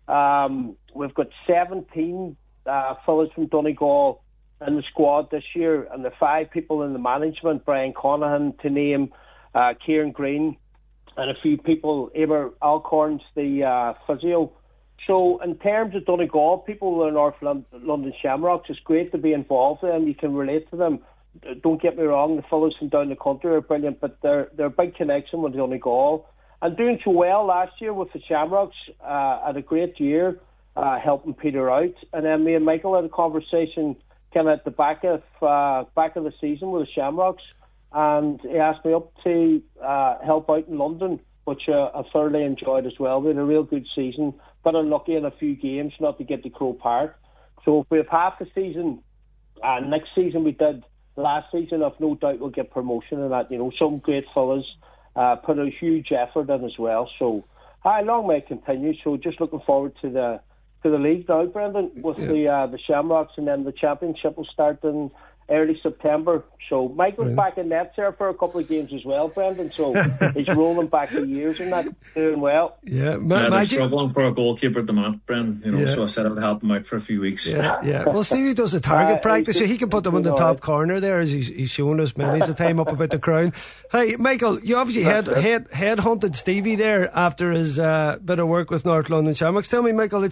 um, we've got seventeen uh, fellas from Donegal in the squad this year, and the five people in the management, Brian Conahan, to name, uh, Kieran Green, and a few people, Eber Alcorn's the uh, physio. So, in terms of Donegal, people in North London Shamrocks, it's great to be involved in them. You can relate to them. Don't get me wrong, the fellows from down the country are brilliant, but they're they're a big connection with Donegal. And doing so well last year with the Shamrocks, uh, had a great year, uh, helping Peter out. And then me and Michael had a conversation kind of at the back of uh, back of the season with the Shamrocks, and he asked me up to uh, help out in London, which uh, I thoroughly enjoyed as well. We had a real good season, but unlucky in a few games not to get the Crow Park. So if we have half the season, uh, next season we did last season, I've no doubt we'll get promotion and that, you know. Some great fellas uh, put a huge effort in as well. So, hi, long may it continue. So, just looking forward to the to the league now, Brendan, with yeah. the uh, the Shamrocks, and then the championship will start in early September. So, Michael's right. back in nets there for a couple of games as well, Brendan. So, he's rolling back the years and that, doing well. Yeah, ma- yeah they're struggling for a goalkeeper at the moment, Brendan. You know, yeah. so I said I'd help him out for a few weeks. Yeah, yeah. Well, Stevie does the target uh, practice, so he can put them in the top right. corner there, as he's, he's shown us many's the time up about the crown. Hey, Michael, you obviously head, head head hunted Stevie there after his uh, bit of work with North London Shamrocks. Tell me, Michael, it's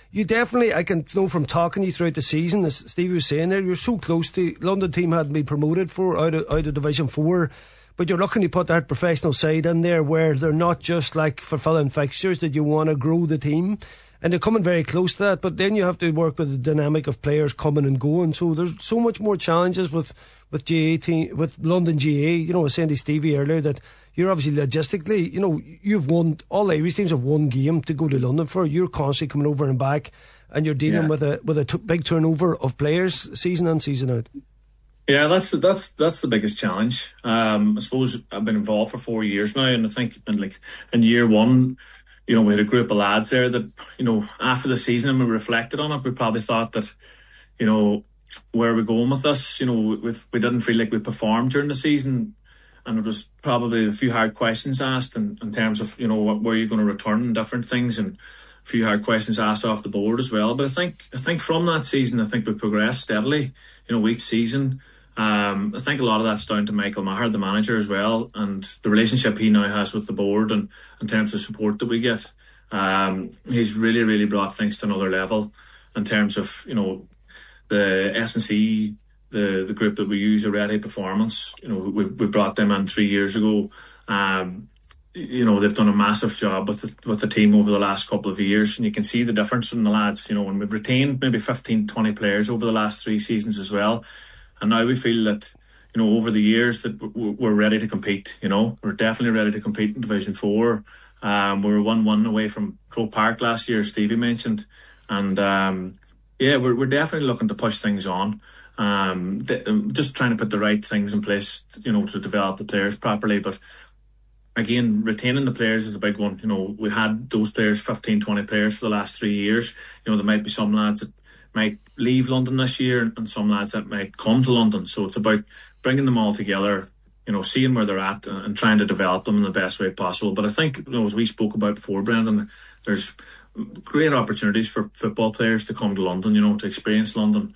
you definitely, I can know from talking to you throughout the season, as Stevie was saying there, you're so close to, London team hadn't been promoted for out of, out of Division four, but you're looking to put that professional side in there where they're not just like fulfilling fixtures, that you want to grow the team. And they're coming very close to that, but then you have to work with the dynamic of players coming and going. So there's so much more challenges with, with G A team, with London G A. You know, I was saying to Stevie earlier that you're obviously logistically, you know, you've won, all Irish teams have one game to go to London for. You're constantly coming over and back, and you're dealing yeah. with a with a t- big turnover of players season in, season out. Yeah, that's that's that's the biggest challenge. Um, I suppose I've been involved for four years now, and I think in like in year one, you know, we had a group of lads there that, you know, after the season and we reflected on it, we probably thought that, you know, where are we going with this? You know, we we didn't feel like we performed during the season, and it was probably a few hard questions asked in, in terms of, you know, what, where you're going to return and different things, and a few hard questions asked off the board as well. But I think I think from that season, I think we've progressed steadily, you know, each season. Um, I think a lot of that's down to Michael Maher, the manager, as well, and the relationship he now has with the board, and in terms of support that we get. Um, he's really, really brought things to another level in terms of, you know, the S N C, the the group that we use, Already Performance. You know, we we brought them in three years ago. Um, you know, they've done a massive job with the, with the team over the last couple of years, and you can see the difference in the lads. You know, and we've retained maybe fifteen, twenty players over the last three seasons as well. And now we feel that, you know, over the years that we're ready to compete. You know, we're definitely ready to compete in Division Four. Um, we were one one away from Croke Park last year, Stevie mentioned, and um, yeah, we're we're definitely looking to push things on. Um, th- just trying to put the right things in place, you know, to develop the players properly. But again, retaining the players is a big one. You know, we had those players, fifteen, twenty players for the last three years. You know, there might be some lads that might leave London this year and some lads that might come to London. So it's about bringing them all together, you know, seeing where they're at and, and trying to develop them in the best way possible. But I think, you know, as we spoke about before, Brendan, there's great opportunities for football players to come to London, you know, to experience London.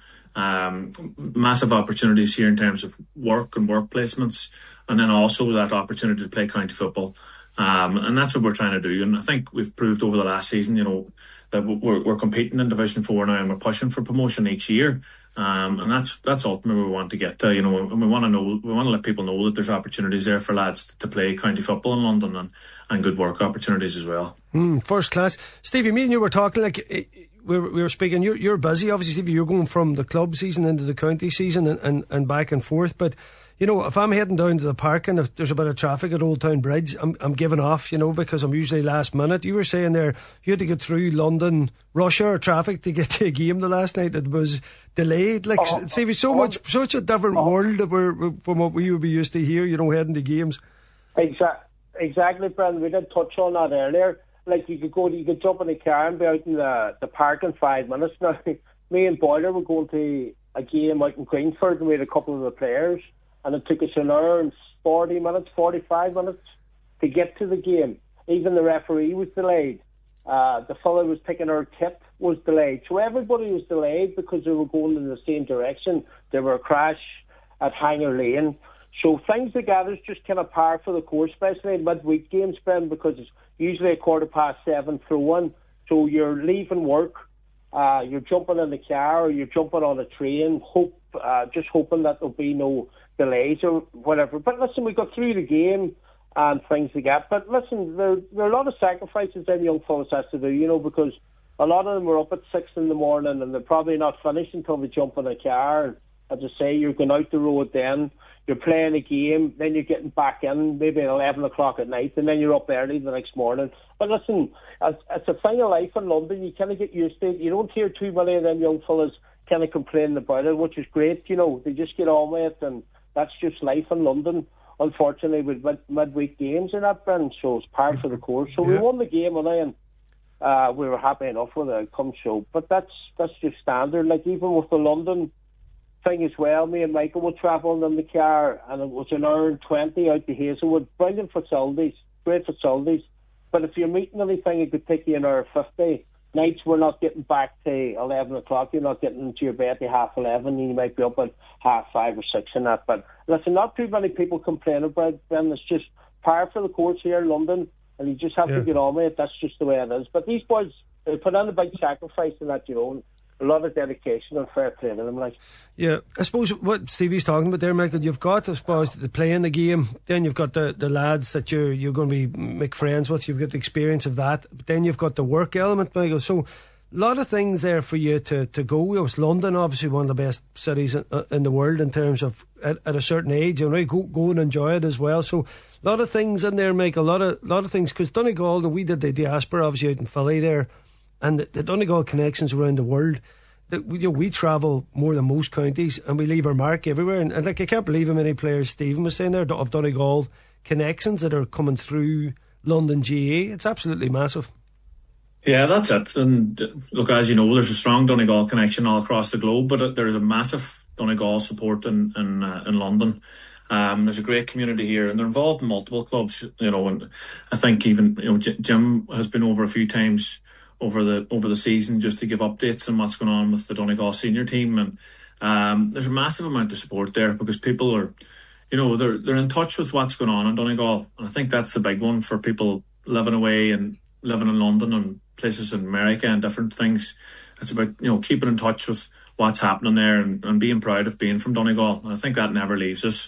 Um, massive opportunities here in terms of work and work placements, and then also that opportunity to play county football. Um, and that's what we're trying to do. And I think we've proved over the last season, you know, that we're, we're competing in Division Four now, and we're pushing for promotion each year. Um, and that's that's ultimately where we want to get to, you know, and we want to know, we want to let people know that there's opportunities there for lads to play county football in London, and, and good work opportunities as well. Mm, first class. Stevie, me and you were talking, like, we were, we were speaking, you're, you're busy, obviously, Stevie, you're going from the club season into the county season and, and, and back and forth, but you know, if I'm heading down to the park and if there's a bit of traffic at Old Town Bridge, I'm I'm giving off, you know, because I'm usually last minute. You were saying there you had to get through London rush hour traffic to get to a game the last night that was delayed. Like, oh, see, it's so oh, much, such a different oh, world that we're, from what we would be used to here, you know, heading to games. Exactly, exactly, Brendan. We did touch on that earlier. Like, you could go, you could jump in the car and be out in the, the park in five minutes. Now, me and Boiler were going to a game out in Greenford, and we had a couple of the players, and it took us an hour and forty minutes, forty-five minutes to get to the game. Even the referee was delayed. Uh, the fellow who was taking our tip was delayed. So everybody was delayed because they were going in the same direction. There were a crash at Hanger Lane. So things together is just kind of par for the course, especially in midweek games, Ben, because it's usually a quarter past seven throw-in. So you're leaving work, uh, you're jumping in the car, or you're jumping on a train, hope, uh, just hoping that there'll be no delays or whatever. But listen, we got through the game and things like that. But listen, there, there are a lot of sacrifices that young fellas has to do, you know, because a lot of them were up at six in the morning and they're probably not finished until they jump in a car. And as I say, you're going out the road then, you're playing a game, then you're getting back in maybe at eleven o'clock at night, and then you're up early the next morning. But listen, it's, it's a thing of life in London. You kind of get used to it. You don't hear too many of them young fellas kind of complaining about it, which is great. You know, they just get on with it, and that's just life in London, unfortunately, with mid- midweek games and that, Ben. So it's par for the course. So yeah. We won the game, and then uh, we were happy enough with the outcome. So, but that's that's just standard. Like, even with the London thing as well, me and Michael were travelling in the car, and it was an hour and twenty out to Hazelwood. Brilliant facilities, great facilities. But if you're meeting anything, it could take you an hour fifty. Nights we're not getting back to eleven o'clock. You're not getting into your bed to half eleven. You might be up at half five or six and that. But listen, not too many people complain about it, Ben. It's just par for the course here in London, and you just have yeah. to get on with it. That's just the way it is. But these boys they put on a big sacrifice in that, you know, and a lot of dedication and fair play to them. Like, yeah, I suppose what Stevie's talking about there, Michael, you've got, I suppose, the playing the game, then you've got the, the lads that you're you're going to be make friends with, you've got the experience of that, but then you've got the work element, Michael. So a lot of things there for you to, to go. It was London, obviously one of the best cities in, in the world in terms of at, at a certain age, you know, go, go and enjoy it as well. So a lot of things in there, Michael, a lot of, lot of things, because Donegal, and we did the diaspora obviously out in Philly there, and the, the Donegal connections around the world. That we, you know, we travel more than most counties, and we leave our mark everywhere. And, and like, I can't believe how many players Stephen was saying there of Donegal connections that are coming through London G A. It's absolutely massive. Yeah, that's it. And look, as you know, there's a strong Donegal connection all across the globe, but there's a massive Donegal support in in, uh, in London. Um, there's a great community here, and they're involved in multiple clubs. You know, and I think even you know Jim has been over a few times over the over the season just to give updates on what's going on with the Donegal senior team, and um, there's a massive amount of support there because people are, you know, they're they're in touch with what's going on in Donegal, and I think that's the big one for people living away and living in London and places in America and different things. It's about, you know, keeping in touch with what's happening there and, and being proud of being from Donegal. And I think that never leaves us.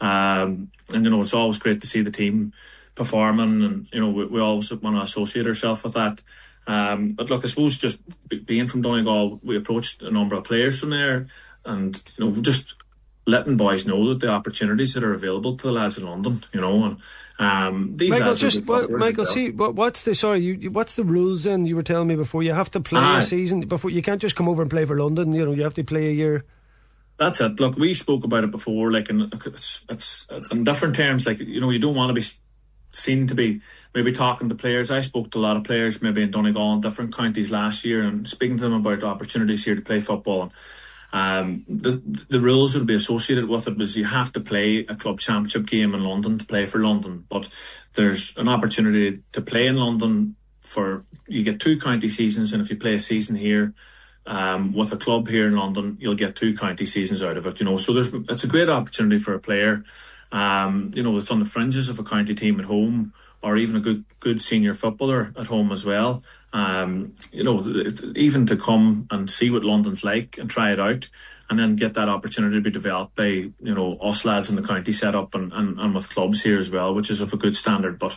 Um, and you know, it's always great to see the team performing, and you know, we, we always want to associate ourselves with that. Um, but look, I suppose just being from Donegal, we approached a number of players from there, and you know, just letting boys know that the opportunities that are available to the lads in London, you know, and um, these Michael, lads just what, Michael, see, what, what's the sorry, you, what's the rules? Then you were telling me before, you have to play ah, a season before. You can't just come over and play for London. You know, you have to play a year. That's it. Look, we spoke about it before. Like, and it's, it's in different terms. Like, you know, you don't want to be seen to be maybe talking to players. I spoke to a lot of players maybe in Donegal and different counties last year, and speaking to them about opportunities here to play football. Um, the the rules that would be associated with it was you have to play a club championship game in London to play for London, but there's an opportunity to play in London for, you get two county seasons, and if you play a season here um, with a club here in London, you'll get two county seasons out of it, you know. So there's it's a great opportunity for a player. Um, you know, it's on the fringes of a county team at home, or even a good good senior footballer at home as well. Um, you know, even to come and see what London's like and try it out, and then get that opportunity to be developed by, you know, us lads in the county set up and, and, and with clubs here as well, which is of a good standard. But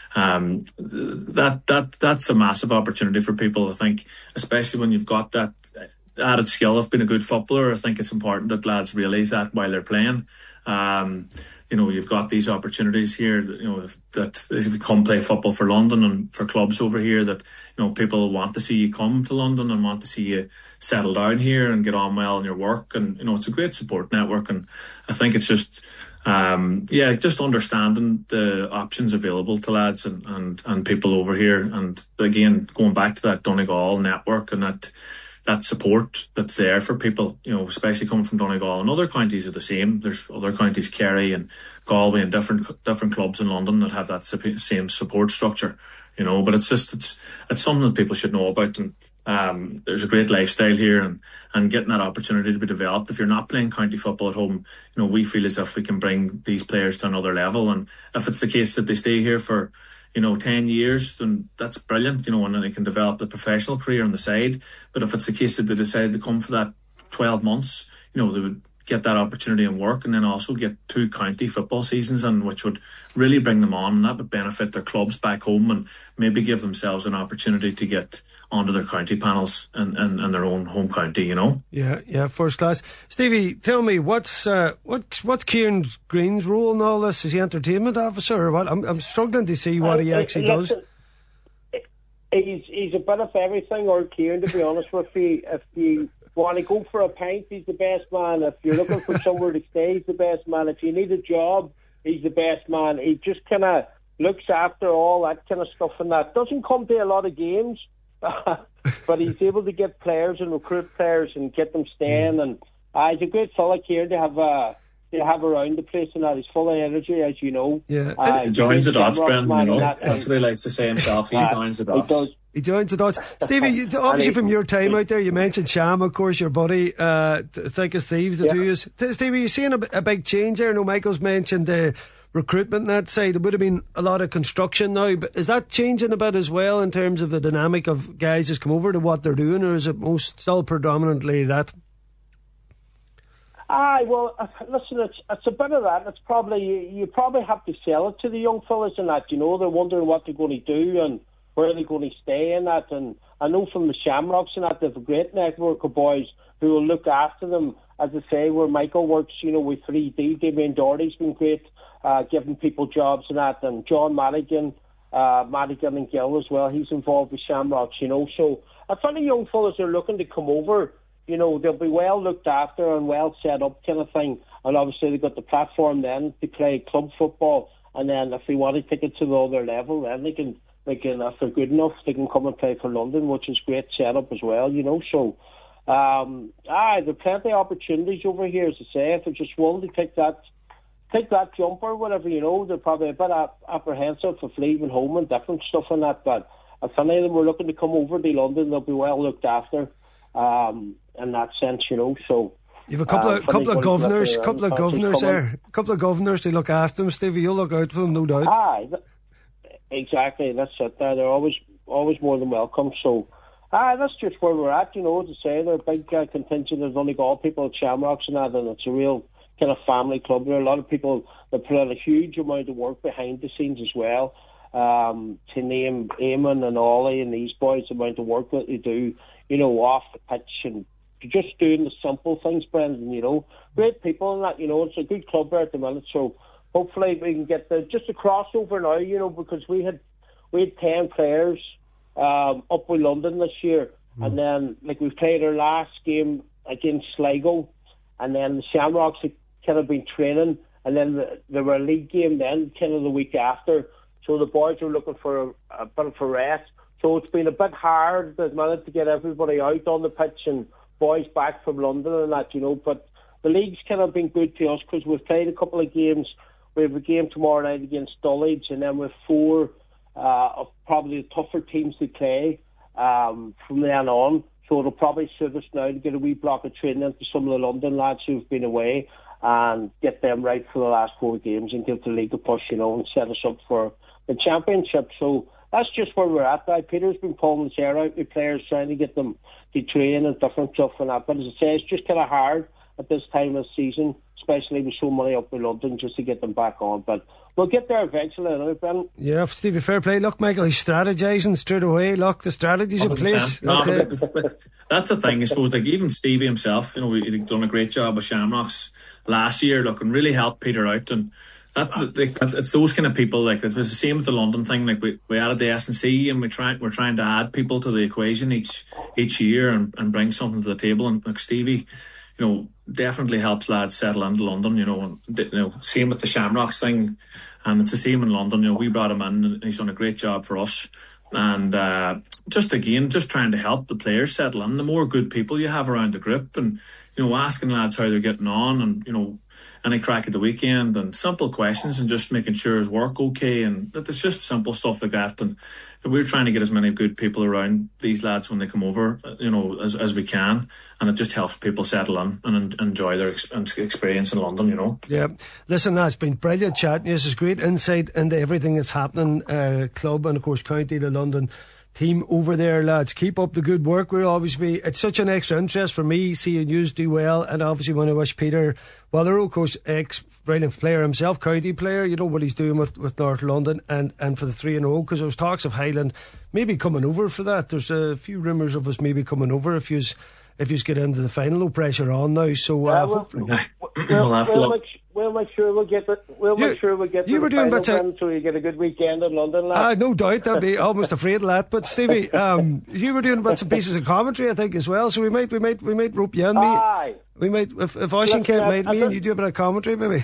um, that that that's a massive opportunity for people, I think, especially when you've got that added skill of being a good footballer. I think it's important that lads realise that while they're playing. Um, you know, you've got these opportunities here that, you know, if, that if you come play football for London and for clubs over here, that, you know, people want to see you come to London and want to see you settle down here and get on well in your work. And, you know, it's a great support network. And I think it's just, um, yeah, just understanding the options available to lads and, and, and people over here. And again, going back to that Donegal network and that, that support that's there for people, you know, especially coming from Donegal, and other counties are the same. There's other counties, Kerry and Galway, and different different clubs in London that have that same support structure, you know. But it's just it's it's something that people should know about, and um, there's a great lifestyle here, and and getting that opportunity to be developed. If you're not playing county football at home, you know, we feel as if we can bring these players to another level, and if it's the case that they stay here for, you know, ten years, then that's brilliant, you know, and then they can develop a professional career on the side. But if it's the case that they decide to come for that twelve months, you know, they would get that opportunity and work, and then also get two county football seasons, and which would really bring them on, and that would benefit their clubs back home, and maybe give themselves an opportunity to get onto their county panels in, in, in their own home county, you know. Yeah, yeah, first class. Stevie, tell me, what's uh, what's what's Kieran Green's role in all this? Is he entertainment officer or what? I'm I'm struggling to see what uh, he actually uh, does. He's he's a bit of everything, or Kieran, to be honest with you. If you want to go for a pint, he's the best man. If you're looking for somewhere to stay, he's the best man. If you need a job, he's the best man. He just kind of looks after all that kind of stuff, and that doesn't come to a lot of games, but he's able to get players and recruit players and get them staying. And uh, he's a great fella, Kieran, to have uh, to have around the place, and that he's full of energy, as you know. Yeah, uh, he joins the dots, Brendan. You know, that, that's what he likes to say himself. He uh, joins the dots. He does. He joins the dots. Stevie, you, obviously from your time out there, you mentioned Sham, of course, your buddy, uh, Thick as Thieves, the yeah. two of you. Stevie, you seeing a, a big change there? I know Michael's mentioned the recruitment on that side. There would have been a lot of construction now, but is that changing a bit as well in terms of the dynamic of guys that's come over to what they're doing, or is it most still predominantly that? Aye, well, uh, listen, it's it's a bit of that. It's probably you, you probably have to sell it to the young fellas and that. You know, they're wondering what they're going to do and where they're going to stay in that. And I know from the Shamrocks and that, they have a great network of boys who will look after them. As I say, where Michael works, you know, with three D, Damien Doherty's been great, uh, giving people jobs and that. And John Madigan, uh, Madigan and Gill as well, he's involved with Shamrocks, you know. So I think the young fellas are looking to come over. You know, they'll be well looked after and well set up kind of thing. And obviously they've got the platform then to play club football. And then if they want to take it to the other level, then they can, they can, if they're good enough, they can come and play for London, which is great setup as well, you know. So, um, aye, there are plenty of opportunities over here, as I say. If they're just willing to take that, take that jump or whatever, you know, they're probably a bit ap- apprehensive for leaving home and different stuff and that. But if any of them were looking to come over to London, they'll be well looked after. Um, in that sense, you know. So you've a couple of um, couple of governors, around, couple of governors there, a couple of governors to look after them. Stevie, you'll look out for them, no doubt. Aye, th- exactly. That's it. There, they're always always more than welcome. So, aye, that's just where we're at. You know, as I say, they're a big uh, contingent of Donegal people at Shamrocks and that, and it's a real kind of family club. There are a lot of people that put in a huge amount of work behind the scenes as well. Um, to name Eamon and Ollie and these boys, the amount of work that they do, you know, off the pitch and just doing the simple things, Brendan, you know. Great people and that, you know. It's a good club there at the minute, so hopefully we can get the just a crossover now, you know, because we had we had ten players um, up with London this year, mm. and then like we played our last game against Sligo, and then the Shamrocks had kind of been training, and then the, there were a league game then kind of the week after, so the boys were looking for a, a bit of a rest. So it's been a bit hard at the minute to get everybody out on the pitch and boys back from London and that, you know. But the league's kind of been good to us because we've played a couple of games. We have a game tomorrow night against Dulwich, and then we've four uh, of probably the tougher teams to play um, from then on. So it'll probably suit us now to get a wee block of training into some of the London lads who've been away and get them right for the last four games and give the league a push, you know, and set us up for the championship. So that's just where we're at. Now, Peter's been pulling his hair out with players, trying to get them to train and different stuff and that. But as I say, it's just kind of hard at this time of the season, especially with so many up in London, just to get them back on. But we'll get there eventually, anyway, Brendan. Yeah, Stevie, fair play. Look, Michael, he's strategising straight away. Look, the strategy's in place. No, but but that's the thing, I suppose. Like, even Stevie himself, you know, he'd done a great job with Shamrocks last year, look, and really helped Peter out. And That's like, it's those kind of people. Like, it was the same with the London thing. Like, we, we added the S and C, and we try we're trying to add people to the equation each each year and, and bring something to the table. And like Stevie, you know, definitely helps lads settle into London. You know, and you know, same with the Shamrocks thing, and it's the same in London. You know, we brought him in, and he's done a great job for us. And uh, just again, just trying to help the players settle in. The more good people you have around the group, and you know, asking lads how they're getting on, and you know, any crack at the weekend, and simple questions, and just making sure his work okay, and it's just simple stuff like that. And we're trying to get as many good people around these lads when they come over, you know, as as we can, and it just helps people settle in and enjoy their ex- experience in London, you know. Yeah, listen, that's been brilliant chatting. This is great insight into everything that's happening, uh, club and of course county, the London team over there, lads. Keep up the good work. We'll always be, it's such an extra interest for me seeing you do well, and obviously want to wish Peter Wotherell, of course, ex brilliant player himself, county player, you know what he's doing with, with North London, and, and for the three in a row, because there was talks of Highland maybe coming over for that. There's a few rumours of us maybe coming over if you if you get into the final. No pressure on now, so uh, yeah, we'll, hopefully we'll, we'll, we'll, make, we'll make sure we'll get it. We'll you, make sure we we'll get you to were the doing final bits of, so you get a good weekend in London, lad. Uh, no doubt, I'd be almost afraid of that. But Stevie, um, you were doing bits and pieces of commentary, I think, as well. So we might, we might, we might rope you in. Aye. We might, if if Oisin can't mate me, and you do a bit of commentary, maybe.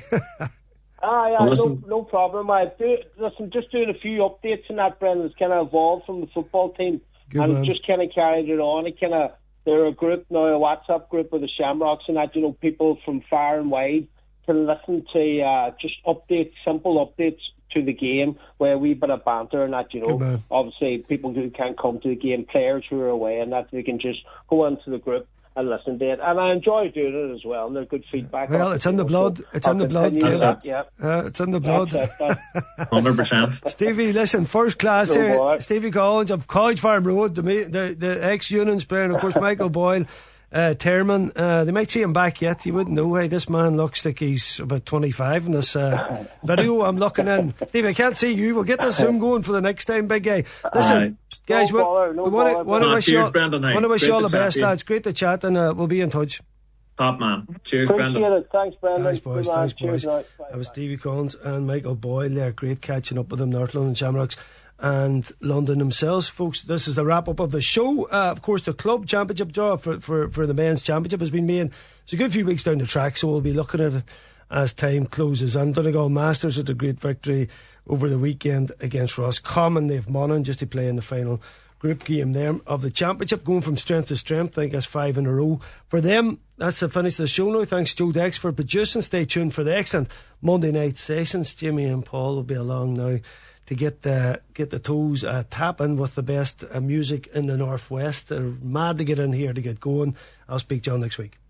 Ah, yeah, no, no problem. I do, listen, just doing a few updates in that, Brendan. It's kind of evolved from the football team, Good and man. just kind of carried it on. It kind of, they're a group now, a WhatsApp group with the Shamrocks, and that, you know, people from far and wide can listen to uh, just updates, simple updates to the game, where we bit of banter and that, you know. Obviously, people who can't come to the game, players who are away, and that they can just go into the group and listen to it. And I enjoy doing it as well. And there's good feedback. Well, it's in the blood. It's in the blood. Yeah, uh, it's in the blood. one hundred percent. Stevie, listen, first class No here. bother. Stevie Collins of College Farm Road, the the, the ex-Unions player, and of course Michael Boyle. Uh, Tearman, uh, they might see him back yet. You wouldn't know. Hey, this man looks like he's about twenty-five in this uh, video I'm looking in. Steve, I can't see you. We'll get the Zoom going for the next time, big guy. Listen, uh, guys, no bother, no we want to wish you all, wanna wish you all the best, lads. Great to chat, and uh, we'll be in touch. Top man. Cheers, Appreciate Brendan. It. Thanks, Brendan. Thanks, boys. Thanks, boys. That was Stevie Collins and Michael Boyle there. Great catching up with them, North London Shamrocks and London themselves, folks. This is the wrap up of the show. Uh, of course, the club championship draw for, for, for the men's championship has been made. It's a good few weeks down the track, so we'll be looking at it as time closes. And Donegal Masters had a great victory over the weekend against Roscommon. They've Monaghan just to play in the final group game there of the championship, going from strength to strength. I think that's five in a row for them. That's the finish of the show now. Thanks Joe Dex for producing. Stay tuned for the excellent Monday night sessions. Jimmy and Paul will be along now to get uh, get the toes uh, tapping with the best uh, music in the Northwest. They're mad to get in here to get going. I'll speak to you all next week.